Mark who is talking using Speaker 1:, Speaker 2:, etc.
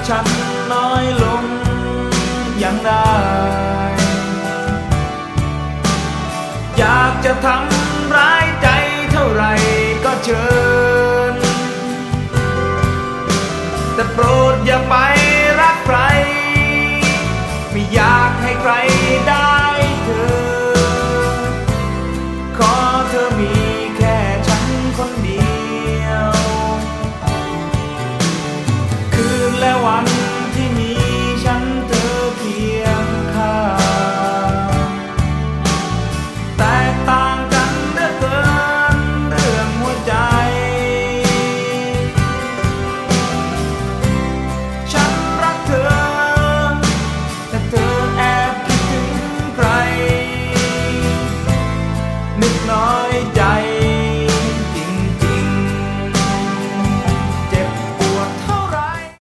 Speaker 1: ฉันน้อยลงยังได้อยากจะทำร้ายใจเท่าไรก็เชิญแต่โปรดอย่าไป